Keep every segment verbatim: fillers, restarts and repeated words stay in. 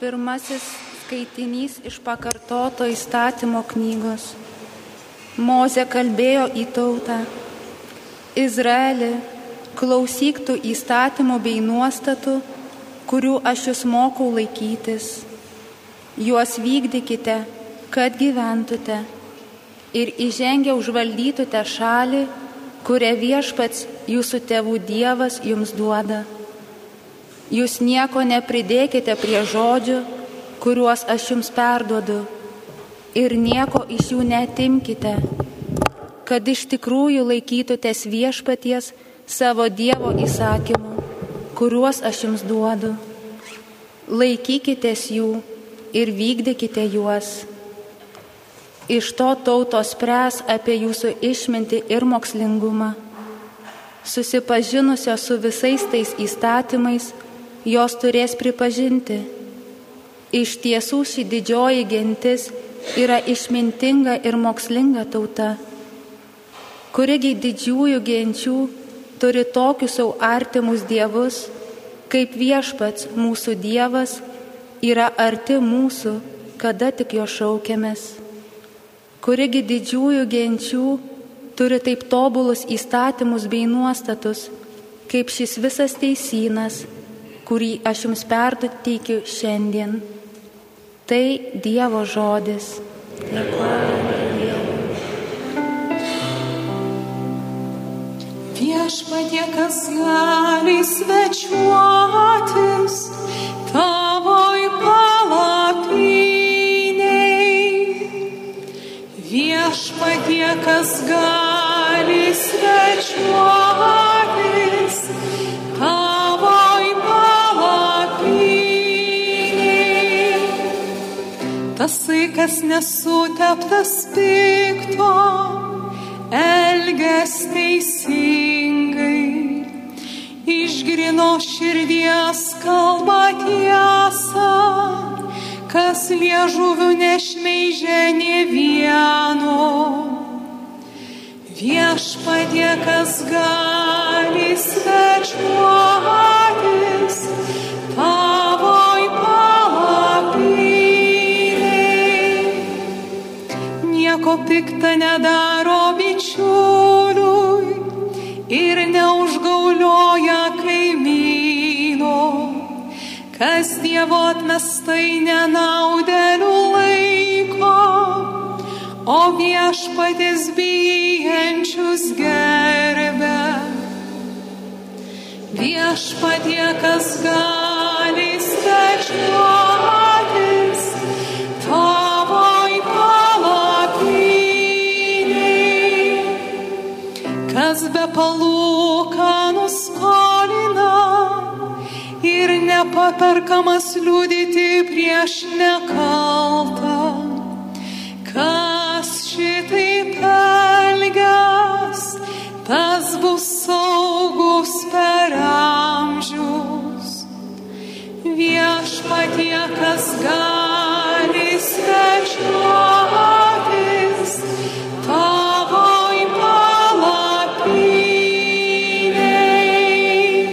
Pirmasis skaitinys iš pakartoto įstatymo knygos. Mozė kalbėjo į tautą: Izraeli, klausyk tų įstatymų bei nuostatų, kurių aš jūs mokau laikytis. Juos vykdykite, kad gyventute ir įžengę užvaldytute šalį, kurią viešpats jūsų tėvų Dievas jums duoda. Jūs nieko nepridėkite prie žodžių, kuriuos aš jums perduodu, ir nieko iš jų neatimkite, kad iš tikrųjų laikytutės viešpaties savo Dievo įsakymų, kuriuos aš jums duodu. Laikykitės jų ir vykdykite juos. Iš to tautos spręs apie jūsų išmintį ir mokslingumą. Susipažinusios su visais tais įstatymais, jos turės pripažinti: iš tiesų ši didžioji gentis yra išmintinga ir mokslinga tauta. Kurigi didžiųjų genčių turi tokius savo artimus dievus, kaip viešpats mūsų Dievas yra arti mūsų, kada tik jo šaukiamės. Kurigi didžiųjų genčių turi taip tobulus įstatymus bei nuostatus, kaip šis visas teisynas, kurį aš jums perteikiu šiandien. Tai Dievo žodis. Dėkojame Dievui. Viešpatie, kas gali svečiuotis tavoj palapinėj. Viešpatie, kas gali svečiuotis tavoj palapinėj. Tasai, kas nesuteptas pikto, elges teisingai, iš gryno širdies kalba tiesą, kas liežuviu nešmeižia nė vieno. Viešpatie, kas gali svečiuotis tavoj palapinėj. Nieko pikta nedaro bičiuliui ir neužgaulioja kaimyno, kas Dievo atmestai nenaudėlių laiko, o viešpaties bijančius gerbia. Viešpatie, kas gali svečiuotis tavoj palapinėj, kas be palūkanų skolina ir nepaperkamas liudyti prieš nekaltą. Kas šitaip elgias, tas bus saugus per amžius. Viešpatie, kas gali svečiuotis tavoj palapinėj.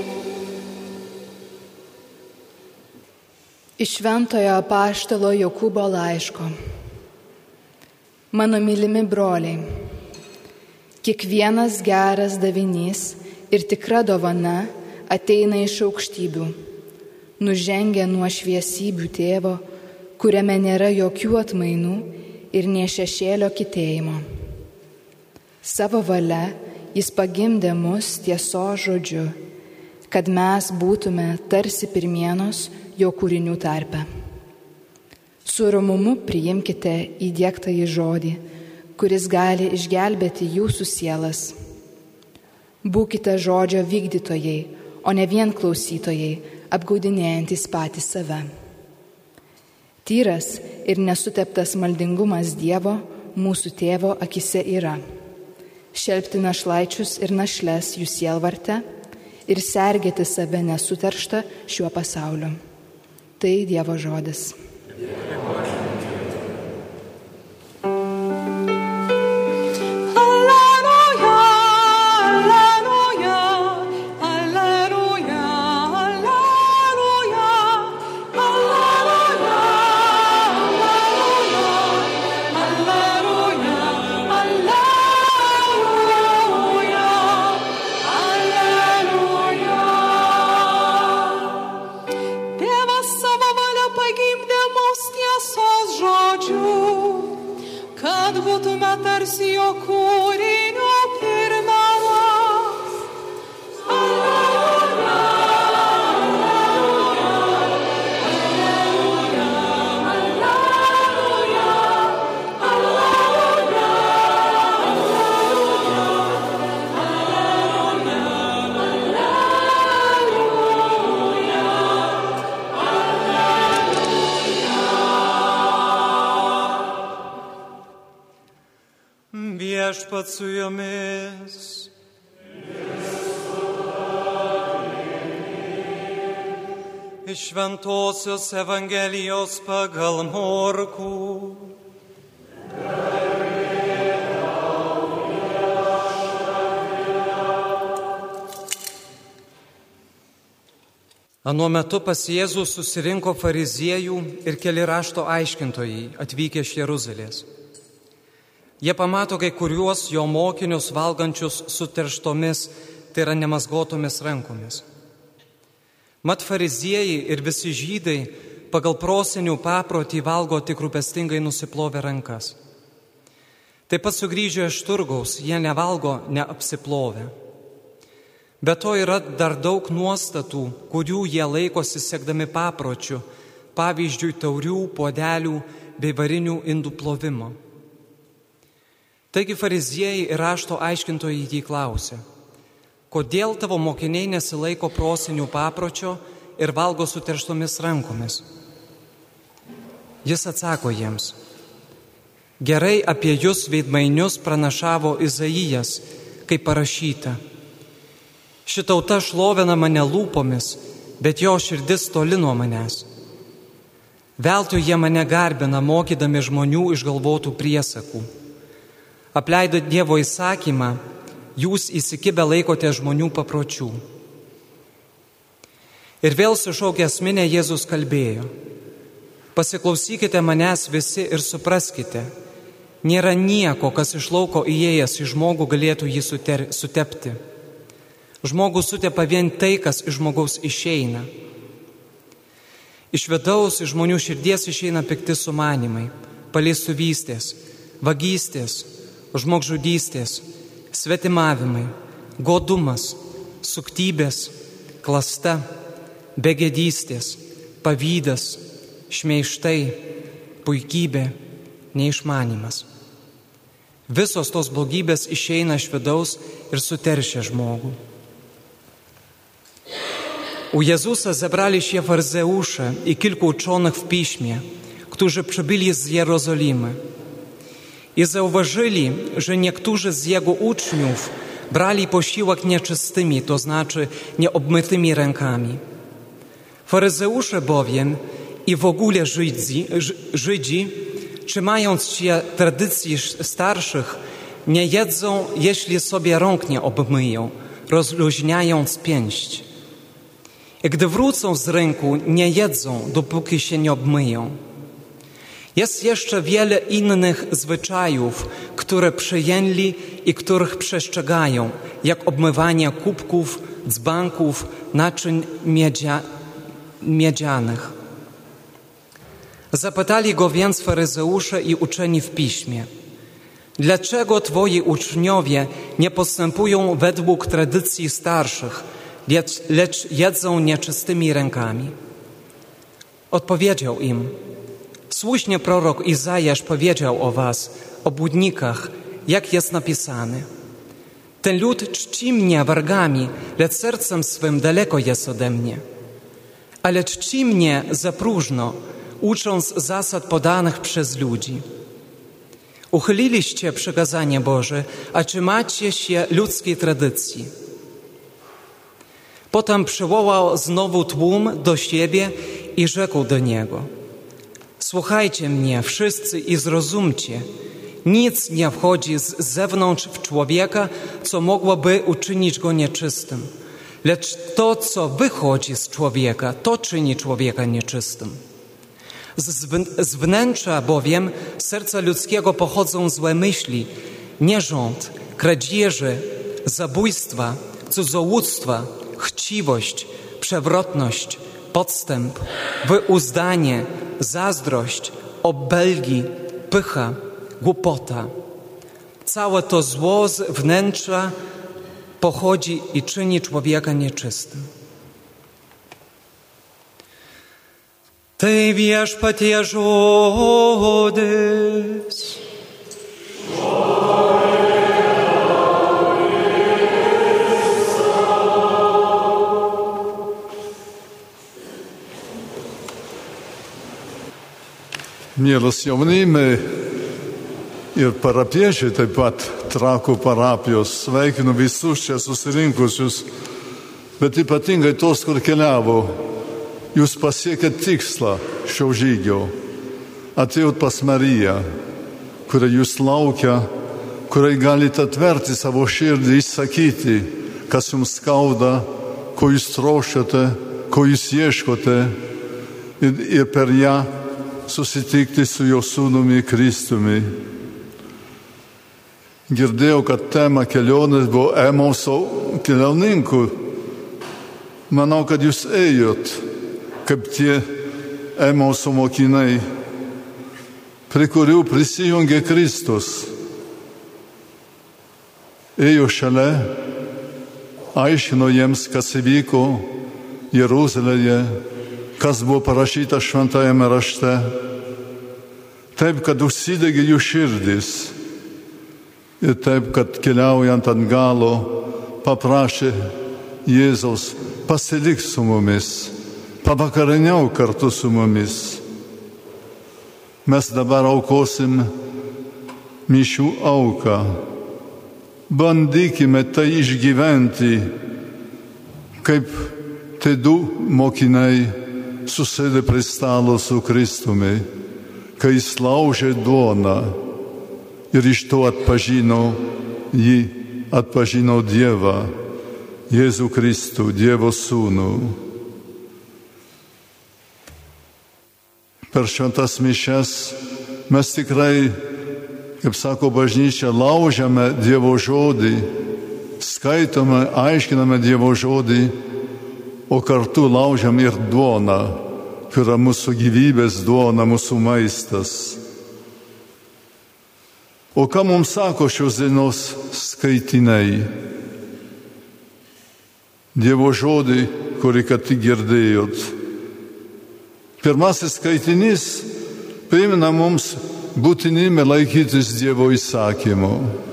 Iš Šventojo apaštalo Jokūbo laiško. Mano mylimi broliai, kiekvienas geras davinys ir tikra dovana ateina iš aukštybių, nužengia nuo šviesybių tėvo, kuriame nėra jokių atmainų ir nė šešėlio kitėjimo. Savo valia jis pagimdė mus tiesos žodžiu, kad mes būtume tarsi pirmienos jo kūrinių tarpe. Su romumu priimkite įdiegtąjį žodį, kuris gali išgelbėti jūsų sielas. Būkite žodžio vykdytojai, o ne vien klausytojai, apgaudinėjantis patys save. Tyras ir nesuteptas maldingumas Dievo, mūsų tėvo akise yra: šelpti našlaičius ir našles jų sielvarte ir sergėti save nesuterštą šiuo pasauliu. Tai Dievo žodis. Alleluja, alleluja, alleluja, alleluja. savo valia pagimdė mus tiesos žodžiu, kad būtume tarsi jo kūrinio pirmenas. Alleluja, alleluja, alleluja, alleluja, Viešpats su jumis. Iš Šventosios Evangelijos pagal Morkų. Anuo metu pas Jėzų susirinko fariziejų ir keli rašto aiškintojai atvykę iš Jeruzalės. Jie pamato kai kuriuos jo mokinius valgančius suterštomis, tai yra nemazgotomis rankomis. Mat fariziejai ir visi žydai pagal prosenių paprotį valgo tik rūpestingai nusiplovę rankas. Taip pat sugrįžę iš turgaus jie nevalgo neapsiplovę. Be to yra dar daug nuostatų, kurių jie laikosi sekdami papročių, pavyzdžiui taurių, puodelių bei varinių indų plovimo. Taigi fariziejai ir rašto aiškintojai jį klausė, kodėl tavo mokiniai nesilaiko prosenių papročio ir valgo suterštomis rankomis? Jis atsako jiems, gerai apie jūs veidmainius pranašavo Izaijas, kaip parašyta. Ši tauta šlovina mane lūpomis, bet jo širdis toli nuo manęs. Veltui jie mane garbina, mokydami žmonių išgalvotų priesakų. Apleido Dievo įsakymą, jūs įsikibę laikote žmonių papročių. Ir vėl sušaukęs minią Jėzus kalbėjo, pasiklausykite manęs visi ir supraskite, nėra nieko, kas iš lauko įėjęs į žmogų galėtų jį suter, sutepti. Žmogus sutepa vien tai, kas iš žmogaus išeina. Iš vidaus, iš žmonių širdies išeina pikti sumanimai, paleistuvystės, vagystės, žmogžudystės, svetimavimai, godumas, suktybės, klasta, begėdystės, pavydas, šmeižtai, puikybė, neišmanimas. Visos tos blogybės išeina iš vidaus ir suteršia žmogų. У Jezusa zebrali się faryzeusze i kilku uczonych w piśmie, którzy przybyli z Jerozolimy. I zauważyli, że niektórzy z jego uczniów brali posiłek nieczystymi, to znaczy nieobmytymi rękami. Faryzeusze bowiem i w ogóle Żydzi, Żydzi, trzymając się tradycji starszych, nie jedzą, jeśli sobie rąk nie obmyją, rozluźniając pięść. I gdy wrócą z rynku, nie jedzą, dopóki się nie obmyją. Jest jeszcze wiele innych zwyczajów, które przyjęli i których przestrzegają, jak obmywanie kubków, dzbanków, naczyń miedzia, miedzianych. Zapytali go więc faryzeusze i uczeni w piśmie, dlaczego twoi uczniowie nie postępują według tradycji starszych, lecz, lecz jedzą nieczystymi rękami? Odpowiedział im, słusznie prorok Izajasz powiedział o was, o błudnikach, jak jest napisane. Ten lud czci mnie wargami, lecz sercem swym daleko jest ode mnie. Ale czci mnie za próżno, ucząc zasad podanych przez ludzi. Uchyliliście przykazanie Boże, a trzymacie się ludzkiej tradycji. Potem przywołał znowu tłum do siebie i rzekł do niego, słuchajcie mnie wszyscy i zrozumcie, nic nie wchodzi z zewnątrz w człowieka, co mogłoby uczynić go nieczystym, lecz to, co wychodzi z człowieka, to czyni człowieka nieczystym. Z wnętrza bowiem serca ludzkiego pochodzą złe myśli, nierząd, kradzieże, zabójstwa, cudzołóstwa, chciwość, przewrotność, podstęp, w uzdanie, zazdrość, obelgi, pycha, głupota. Całe to zło z wnętrza pochodzi i czyni człowieka nieczystym. Tai viešpatie žodis. Mielas jaunimai ir parapiečiai, taip pat Trakų parapijos, sveikinu visus čia susirinkusius, bet ypatingai tos, kur keliavo. Jūs pasiekėt tikslą šio žygio. Atėjot pas Mariją, kurią jūs laukia, kuriai galite atverti savo širdį, išsakyti, kas jums skauda, ko jūs troškote, ko jūs ieškote, ir, ir per ją susitikti su jo sūnumi Kristumi. Girdėjau, kad tema kelionės buvo Emauso keliauninkų. Manau, kad jūs ėjot kaip tie Emauso mokiniai, prie kurių prisijungė Kristus. Ėjo šalia, aiškino jiems, kas įvyko Jeruzalėje, kas buvo parašyta šventajame rašte, taip, kad užsidegė jų širdis ir taip, kad keliaujant ant galo paprašė Jėzaus pasilik su mumis, pavakarieniau kartu su mumis. Mes dabar aukosim mišių auką. Bandykime tai išgyventi, kaip tai du mokiniai susėdė prie stalo su Kristumi, kai jis laužė duoną ir iš to atpažino jį, atpažino Dievą, Jėzų Kristų, Dievo Sūnų. Per šventas mišias mes tikrai, kaip sako bažnyčia, laužiame Dievo žodį, skaitome, aiškiname Dievo žodį, o kartu laužiam ir duoną, kur yra mūsų gyvybės duona, mūsų maistas. O ką mums sako šios dienos skaitiniai? Dievo žodį, kurį ką tik girdėjot. Pirmasis skaitinys primena mums būtinybę laikytis Dievo įsakymų.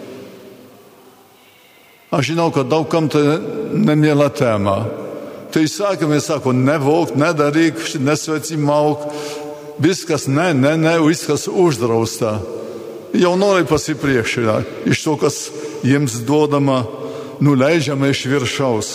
Aš žinau, kad daug kam tai nemiela tema. Tai įsakymai sako, nevok, nedaryk, nesvetimauk, viskas ne, ne, ne, viskas uždrausta. Jaunuoliai pasipriešina iš to, kas jiems duodama, nuleidžiama iš viršaus.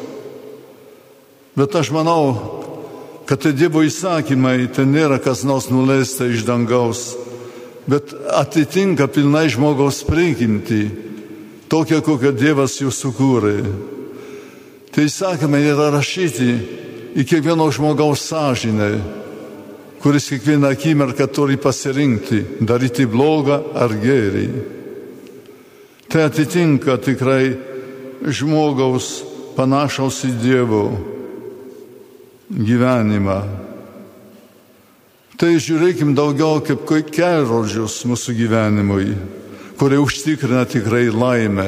Bet aš manau, kad tai Dievo įsakymai, tai nėra kas nors nuleista iš dangaus, bet atitinka pilnai žmogaus prigimtį, tokia, kokią Dievas jų sukūrė. Tai įsakymai yra rašyti į kiekvieno žmogaus sąžinę, kuris kiekvieną akimirką turi pasirinkti, daryti blogą ar gėrį. Tai atitinka tikrai žmogaus panašaus į Dievo gyvenimą. Tai žiūrėkim daugiau kaip kelrodžius mūsų gyvenimui, kurie užtikrina tikrai laimę.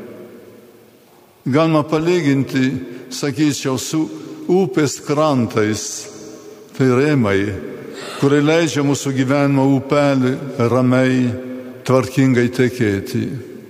Galima palyginti, sakyčiau, su upės krantais, tai rėmai, kurie leidžia mūsų gyvenimo upelį ramiai, tvarkingai tekėti.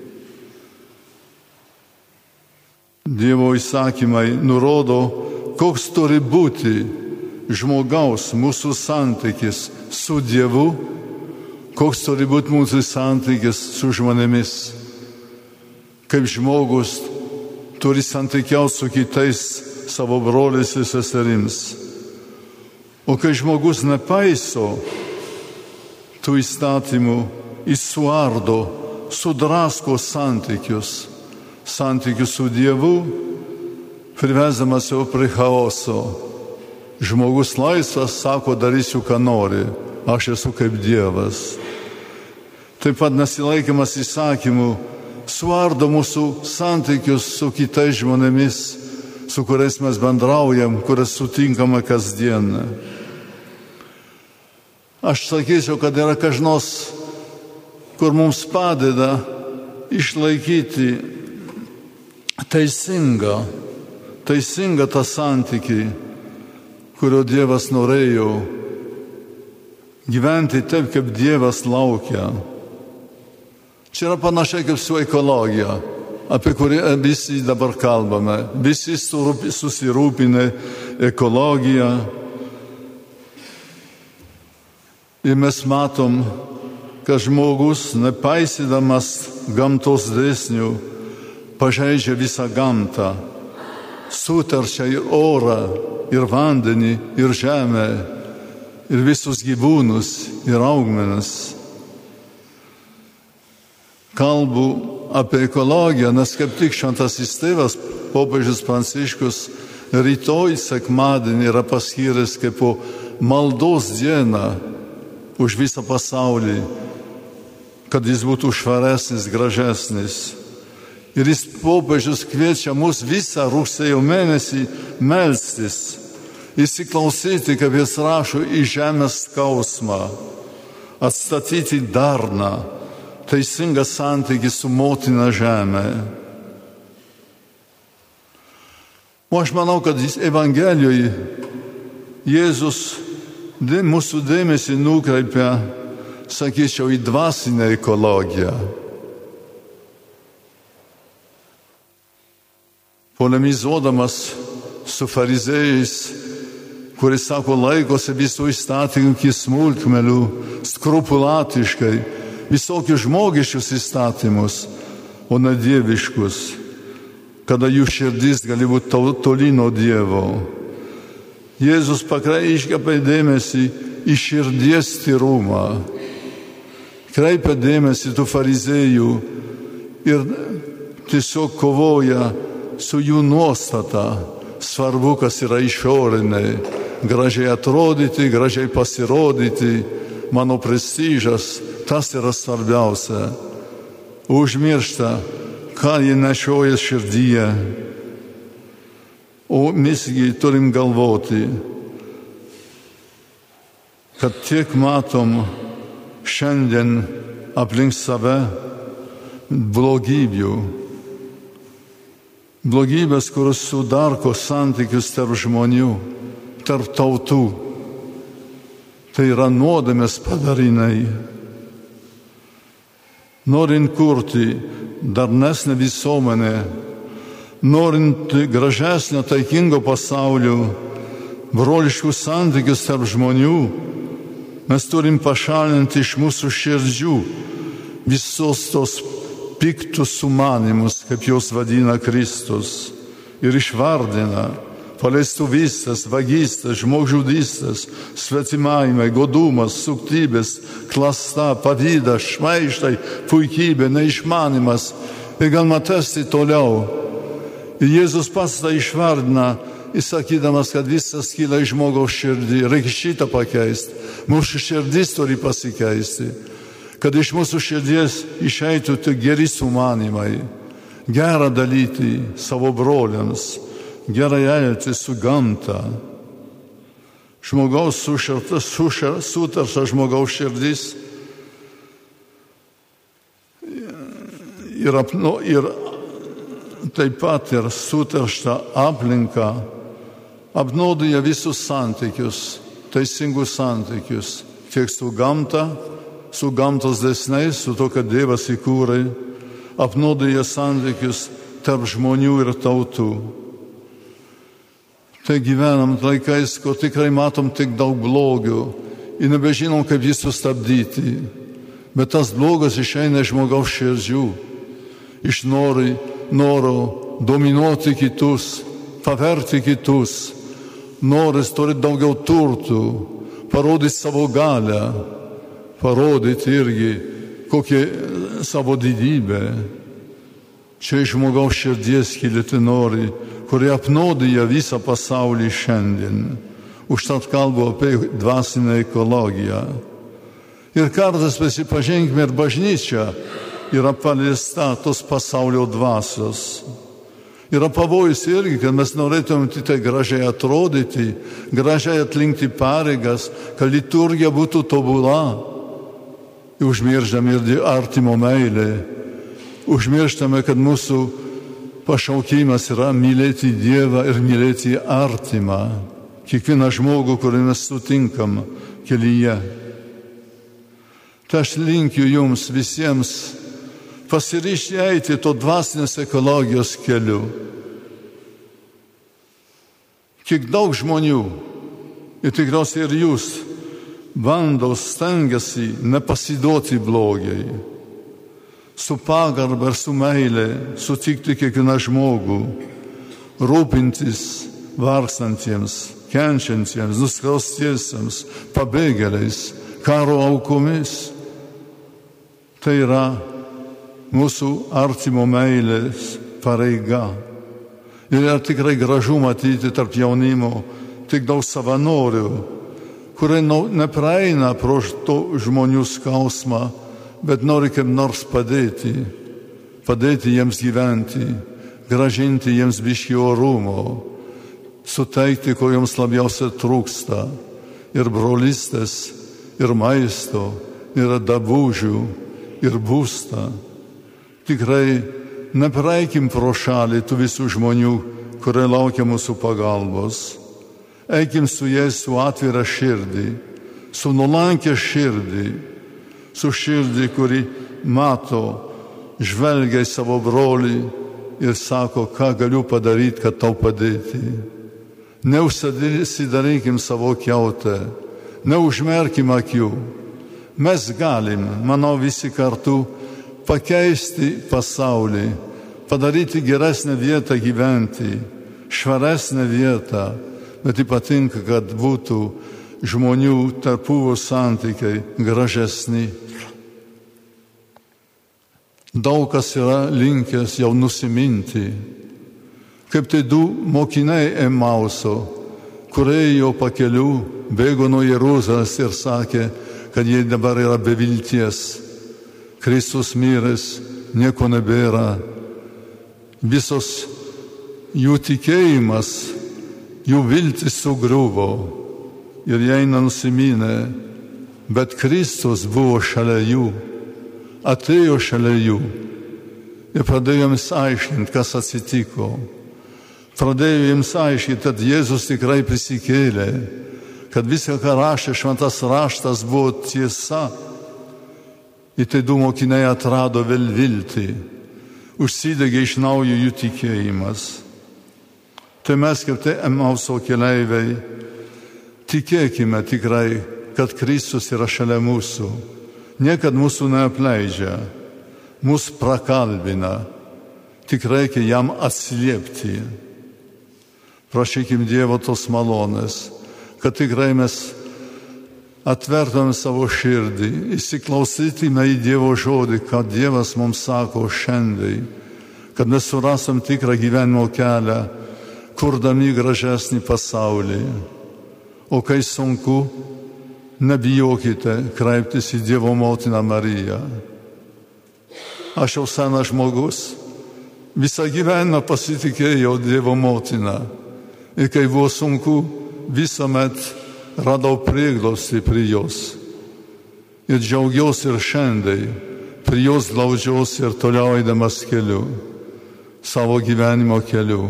Dievo įsakymai nurodo, koks turi būti žmogaus mūsų santykis su Dievu, koks turi būti mūsų santykis su žmonėmis, kaip žmogus turi santykiauti su kitais savo broliais ir seserims. O kai žmogus nepaiso tų įstatymų, jis suardo, sudrasko santykius, santykius su Dievu, privesdamas jau prie chaoso. Žmogus laisvas sako, darysiu, ką nori, aš esu kaip Dievas. Taip pat nesilaikymas įsakymų suardo mūsų santykius su kitais žmonėmis, su kuriais mes bendraujam, kurias sutinkame kasdien. Aš sakyčiau, kad yra kažnos, kur mums padeda išlaikyti teisingą, teisingą tą santykį, kurio Dievas norėjo, gyventi taip, kaip Dievas laukia. Čia yra panašiai kaip su ekologija, apie kurią visi dabar kalbame. Visi susirūpinę ekologiją. Ir mes matom, kad žmogus, nepaisydamas gamtos dėsnių, pažeidžia visą gamtą, suteršia ir orą, ir vandenį, ir žemę, ir visus gyvūnus, ir augmenis. Kalbu apie ekologiją, nes kaip tik šventasis tėvas, popiežius Pranciškus, rytoj sekmadienį yra paskyręs kaip po maldos dieną už visą pasaulį, kad jis būtų švaresnis, gražesnis. Ir jis popiežius kviečia mus visą rugsėjo mėnesį melstis, įsiklausyti, kaip jis rašo, į žemės skausmą, atstatyti darną, teisingą santykį su motina žemė. O aš manau, kad Evangelijoje Jėzus mūsų dėmesį nukreipia, sakyčiau, į dvasinę ekologiją. Polemizuodamas su farizėjais, kuris, sako, laikosi visų įstatymų iki smulkmenių, skrupulatiškai, visokius žmogiškus įstatymus, o ne dieviškus, kada jų širdis gali būti toli nuo Dievo. Jėzus pakreipia dėmesį į širdies tyrumą, kreipia dėmesį tų farizėjų ir tiesiog kovoja su jų nuostata. Svarbu, kas yra išorinė, gražiai atrodyti, gražiai pasirodyti, mano prestižas, tas yra svarbiausia. Užmiršta, ką jie nešioja širdyje. O misgi turim galvoti, kad tiek matom šiandien aplink save blogybių. Blogybės, kurios sudarko santykius tarp žmonių, tarp tautų. Tai yra nuodėmės padariniai. Norint kurti darnesnę visuomenę, norint gražesnio, taikingo pasaulio, broliškų santykius tarp žmonių, mes turim pašalinti iš mūsų širdžių visos tos piktus sumanimus, kaip jos vadina Kristus, ir išvardina paleistuvystės, vagystės, žmogžudystės, svetimavimai, godumas, suktybės, klasta, pavydas, šmeižtai, puikybė, neišmanimas. Ir galima tęsti toliau. Ir Jėzus pats tai išvardina, įsakydamas, kad visas kyla iš žmogaus širdį. Reikia šitą pakeisti. Mūsų širdis turi pasikeisti. Kad iš mūsų širdies išeitų tik geri sumanimai, gerą dalyti savo broliams, gerai elgtis su gamta. Žmogaus sutarša žmogaus širdis ir, apnu, ir taip pat ir sutaršta aplinka apnuodija visus santykius, teisingus santykius, tiek su gamta, su gamtos dėsniais, su to, kad Dievas įkūrė, apnuodija santykius tarp žmonių ir tautų. Tai gyvenam laikais, kur tikrai matom tik daug blogių ir nebežinom, kaip jį sustabdyti. Bet tas blogas išeina iš žmogaus širdžių, iš nori, noro dominuoti kitus, paverti kitus, noris turi daugiau turtų, parodyti savo galią, parodyti irgi kokią savo didybę. Čia iš žmogaus širdies kilti nori, kurie apnuodija visą pasaulį šiandien. Užtat kalbu apie dvasinę ekologiją. Ir kartais prisipažinkime, ir bažnyčia yra paliesta tos pasaulio dvasios. Yra pavojus irgi, kad mes norėtume tik tai gražiai atrodyti, gražiai atlinkti pareigas, kad liturgija būtų tobula. Užmirštame ir artimo meilę. Užmirštame, kad mūsų pašaukimas yra mylėti Dievą ir mylėti artimą. Kiekvieną žmogų, kurį mes sutinkam kelyje. Tai aš linkiu jums visiems pasiryžti eiti to dvasinės ekologijos keliu. Kiek daug žmonių, ir tikriausiai ir jūs, bando, stengiasi nepasiduoti blogiai, su pagarba ir su meile sutikti kiekvieną žmogų, rūpintis vargstantiems, kenčiantiems, nuskriaustiesiems, pabėgėliais, karo aukomis. Tai yra mūsų artimo meilės pareiga. Ir yra tikrai gražu matyti tarp jaunimo tik daug savanorių, kurie nepraeina pro to žmonių skausmą, bet nori kaip nors padėti, padėti jiems gyventi, gražinti jiems biškį orumo, suteikti, ko jiems labiausiai trūksta, ir brolystės, ir maisto, ir drabužių, ir būstą. Tikrai nepraeikim pro šalį tų visų žmonių, kurie laukia mūsų pagalbos. Eikim su jais su atvira širdį, su nuolankia širdį, su širdį, kuri mato, žvelgia į savo brolį ir sako, ką galiu padaryti, kad tau padėti. Neužsidarykim savo kiautę, neužmerkim akių. Mes galim, manau, visi kartu pakeisti pasaulį, padaryti geresnę vietą gyventi, švaresnę vietą, bet ypatingai, kad būtų žmonių tarpusavio santykiai gražesni. Daug kas yra linkęs jau nusiminti, kaip tai du mokiniai Emauso, kurie jo pakeliu bėgo nuo Jeruzalės ir sakė, kad jie dabar yra be vilties. Kristus miręs, nieko nebėra. Visos jų tikėjimas, jų viltis sugriuvo ir jie nenusiminė, bet Kristus buvo šalia jų, atėjo šalia jų ir pradėjo jiems aiškinti, kas atsitiko. Pradėjo jiems aiškinti, kad Jėzus tikrai prisikėlė, kad viską, ką rašė šventas raštas, buvo tiesa. Ir tai du mokiniai atrado vėl viltį, užsidegė iš naujo jų tikėjimas. Tai mes, kaip tai Emauso keleiviai, tikėkime tikrai, kad Kristus yra šalia mūsų, niekad mūsų neapleidžia, mūsų prakalbina, tik reikia jam atsiliepti. Prašykim Dievo tos malonės, kad tikrai mes atvertume savo širdį, įsiklausytume į Dievo žodį, kad Dievas mums sako šiandien, kad mes surasim tikrą gyvenimo kelią, kurdami gražesnį pasaulį. O kai sunku, nebijokite kreiptis į Dievo motiną Mariją. Aš jau senas žmogus, visą gyvenimą pasitikėjau Dievo motiną. Ir kai buvo sunku, visuomet radau prieglobstį prie jos. Ir džiaugiausi ir šiandien, prie jos glaudžiausi ir toliau eidamas keliu, savo gyvenimo keliu.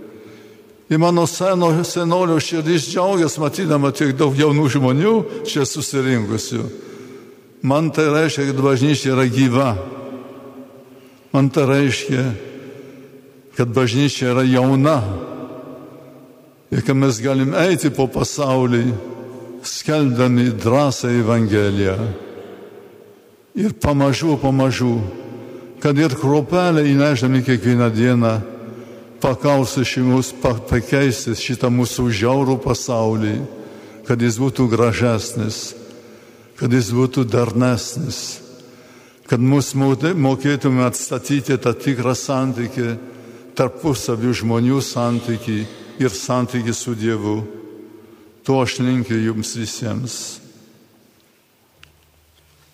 Ir mano seno, senolio širdis džiaugias, matydama tiek daug jaunų žmonių čia susirinkusių. Man tai reiškia, kad bažnyčia yra gyva. Man tai reiškia, kad bažnyčia yra jauna. Ir kad mes galim eiti po pasaulį, skelbdami drąsą Evangeliją. Ir pamažu, pamažu, kad ir kruopelę įnešdami kiekvieną dieną, pakausi šį mus, pakeisti šitą mūsų žiaurų pasaulį, kad jis būtų gražesnis, kad jis būtų darnesnis, kad mus mokėtume atstatyti tą tikrą santykį, tarpusavį žmonių santykį ir santykį su Dievu. To aš linkiu jums visiems.